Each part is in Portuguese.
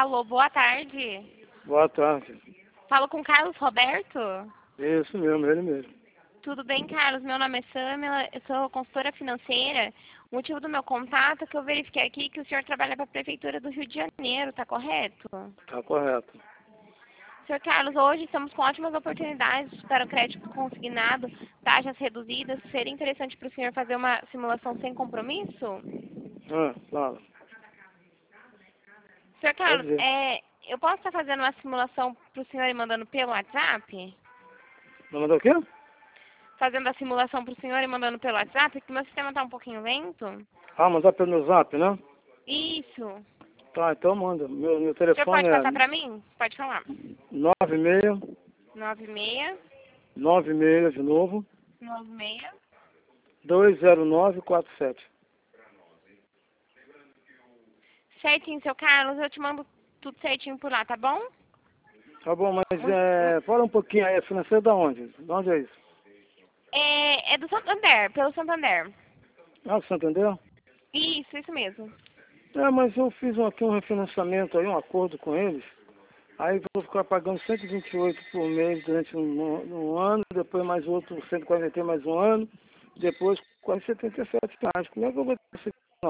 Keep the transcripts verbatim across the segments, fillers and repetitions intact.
Alô, boa tarde. Boa tarde. Falo com Carlos Roberto? Isso mesmo, ele mesmo. Tudo bem, Carlos? Meu nome é Samila, eu sou consultora financeira. O motivo do meu contato é que eu verifiquei aqui que o senhor trabalha para a Prefeitura do Rio de Janeiro, tá correto? Tá correto. senhor Carlos, hoje estamos com ótimas oportunidades para o crédito consignado, taxas reduzidas. Seria interessante para o senhor fazer uma simulação sem compromisso? Ah, fala. senhor Pode Carlos, dizer. é, eu posso estar fazendo uma simulação para o senhor e mandando pelo WhatsApp? Não mandou o quê? Fazendo a simulação para o senhor e mandando pelo WhatsApp, porque meu sistema está um pouquinho lento. Ah, mandar pelo meu zap, né? Isso. Tá, então manda. Meu, meu O senhor telefone pode é passar para mim? Pode falar. nove seis, nove seis, nove seis de novo, nove seis. dois zero nove quatro sete. Certinho, seu Carlos, eu te mando tudo certinho por lá, tá bom? Tá bom, mas Muito, é, muito, fala um pouquinho aí, é financeiro da onde? Da onde é isso? é, é do Santander, pelo Santander. Ah, do Santander? Isso, isso mesmo. É, mas eu fiz um, aqui um refinanciamento aí, um acordo com eles. Aí vou ficar pagando cento e vinte e oito por mês durante um, um ano, depois mais outro cento e quarenta mais um ano, depois quase setenta e sete reais. Como é que eu vou ter esse...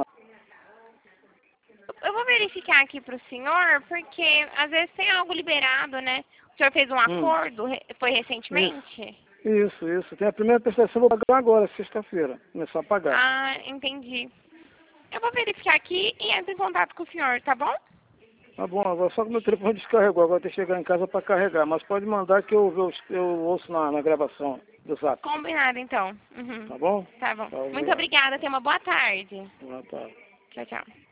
Eu vou verificar aqui pro senhor, porque às vezes tem algo liberado, né? O senhor fez um Hum, acordo, re- foi isso, recentemente? isso, isso. Tem a primeira prestação, eu vou pagar agora, sexta-feira. Começar a pagar. Ah, entendi. Eu vou verificar aqui e entro em contato com o senhor, tá bom? Tá bom, agora só que meu telefone descarregou, agora tem que chegar em casa para carregar. Mas pode mandar que eu, eu, eu ouço na, na gravação do zap. Combinado, então. Uhum. Tá bom? Tá bom. Tá, Muito obrigado. obrigada, tenha uma boa tarde. Boa tarde. Tchau, tchau.